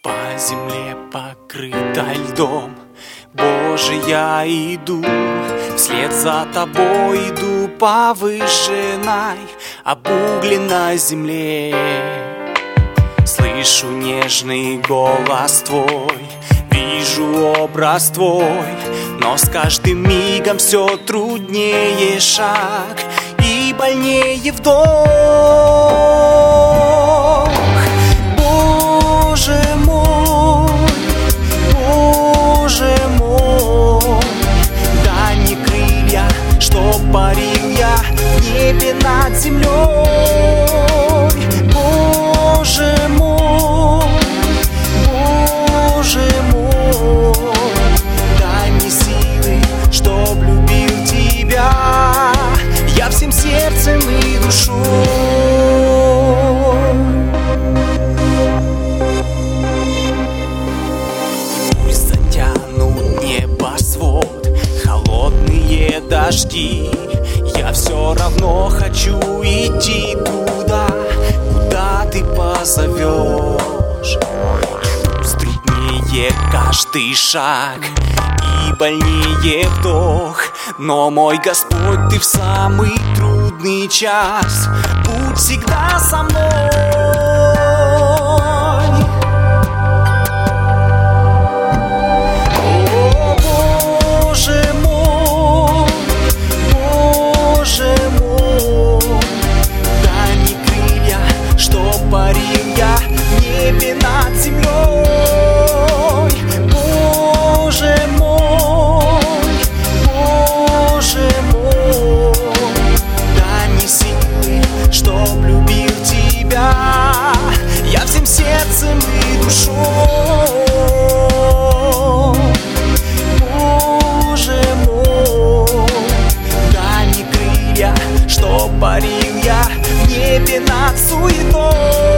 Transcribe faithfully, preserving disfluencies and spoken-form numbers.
По земле, покрытой льдом, Боже, я иду, вслед за тобой иду по выжженной, обугленной земле. Слышу нежный голос твой, вижу образ твой, но с каждым мигом все труднее шаг и больнее вдох. Боже мой, Боже мой, дай мне крылья, чтоб парил я в небе над землей. Боже мой, Боже мой, дай мне силы, чтоб любил тебя я всем сердцем и душой. Пусть затянут небосвод холодные дожди, я все равно хочу идти туда, куда ты позовешь. Пусть труднее каждый шаг и больнее вдох, но, мой Господь, ты в самый трудный час будь всегда со мной. О, Боже мой, Боже мой, дай мне крылья, чтоб парил я в небе над землей. Боже мой, Боже мой, дай мне силы, чтоб любил тебя я всем сердцем и душой. Боже мой, дай мне крылья, чтоб парил я в небе над суетой.